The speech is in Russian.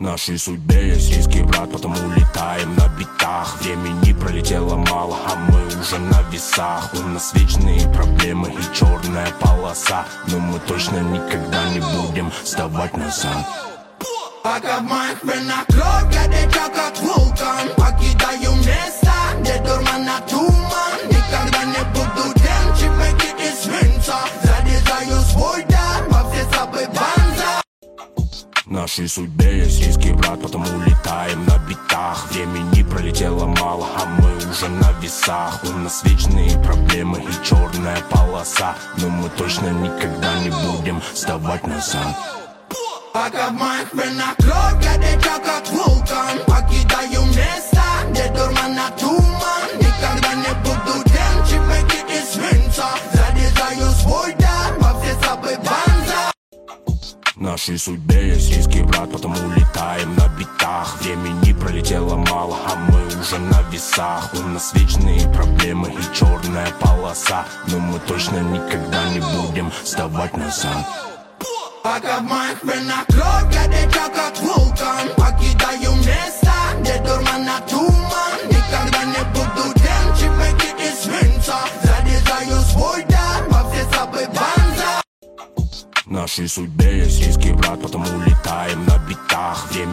Нашей судьбе есть риски, брат, потому летаем на битах. Времени пролетело мало, а мы уже на весах. У нас вечные проблемы и черная полоса, но мы точно никогда не будем сдавать назад. Пока в моих венах кровь, горяча как вулкан. Покидаю место, где дурман туман. Никогда не буду тем, чьи беги из свинца. Зарезаю свой дар во все слабые банза. Нашей судьбе есть риски, брат, потому летаем на битах. Времени пролетело мало, а мы уже на весах. У нас вечные проблемы и черная полоса, но мы точно никогда не будем сдавать назад. Пока в моих венах кровь, горяча как вулкан. Покидаю место, где дурман туман. Никогда не буду тем, чьи беги из свинца. Зарезаю свой дар во все слабые банза. Нашей судьбе есть риски, брат, потому летаем на битах. Времени пролетело мало, а мы уже на весах. У нас вечные проблемы и черная полоса, но мы точно никогда не будем сдавать назад. Пока в моих венах кровь, горяча как вулкан. Покидаю место, где дурман туман. Никогда не буду тем, чьи беги из свинца. Зарезаю свой дар во все слабые банза. Нашей судьбе есть риски, брат, потому летаем на битах.